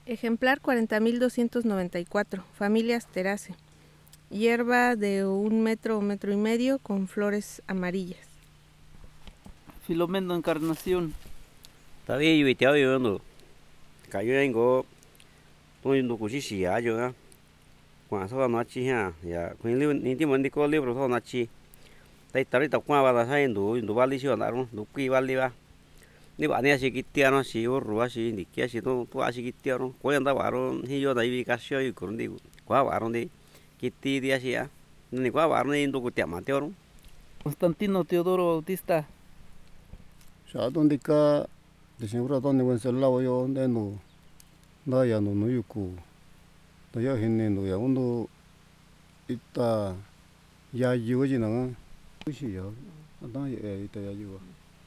Ejemplar 40.294, familia Asteraceae. Hierba de 1 metro o metro y medio con flores amarillas. Filomeno Encarnación. Tabi yu tiao yu no. Kayu en go. Tôi nó cũng chỉ xì á chứ á. Quan sao nó chi ha. Ya, quên lưu ni ti mon di ko libro sao nó chi. Tai tari ta kwa ba da sai ndu ba li xio na ru, ndu qui ba li ba. Ni ba ni asi kitia no si urru asi ni kia si tu asi kitia no. Ko anda ba ro hi yo da ibi kasio yu kurun di. Kwa ba ro di kiti di asi ya. Ni kwa ba ro ni ndu ku tia ma teo ro. Constantino Teodoro Bautista. Sa donde ka de seguro donde wen se lavo yo de no. Da ya no yuku. Da ya hinne no ya undo ita ya yu ji na. Shi ya. Da ya ita ya yu.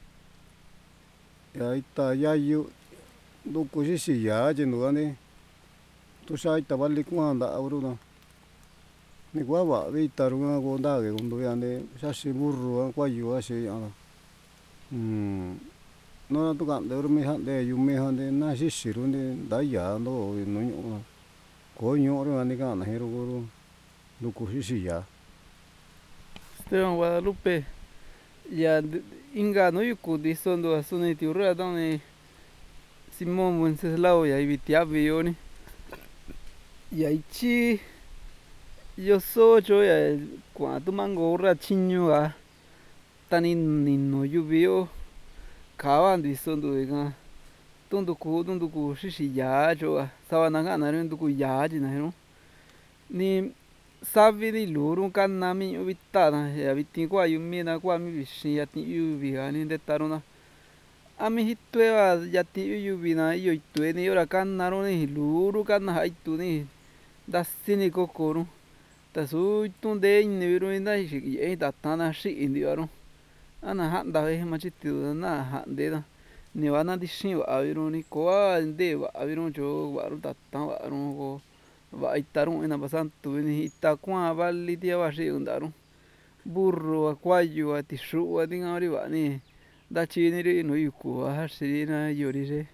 Ya ita ya yu do ku shi ya ji no ne. Tu sa ita ba li ku anda auro na. Ni kwa ba vi taru nga go da ge undo ya ne sa si burro kwa yu asi ya. Nó tu kan de ur mi han de yu mi han de na si siru de da ya no no nyu. Ko nyu ro ni kan he ro go do ku shi ya. Esteban Guadalupe. Ya inga no yuku disondo asuni tiurra donde Simón Wenceslao ya ibitiavi yo ni. Ya ichi yo so yo ya cuando mango ra chinyo ga tani nino yubio kawan disondo ga tundu ku shishi ya yo sawana ga na ren ku ya ji na no ni sabi di luru kan nami ubita na ya bitin kwa yumi na kwa mi bishi ya ti yubi ga ni de taruna ami hitwe wa ya ti yubi na yo itwe ni ora kan na ro ni luru kan na haitu ni dasini kokoro ta su tunde ni ro ina shi e ta tana shi indi aro ana handa he machitu na hande da ni wana di shi wa ro ni ko ande wa ro jo wa ro ta ta wa ro go va itaru ina basantu ni itakwa vali dia wa shi undaru burro aquayo atishu adin ari wa ni da chi ni ri no yuku ha shi na yori je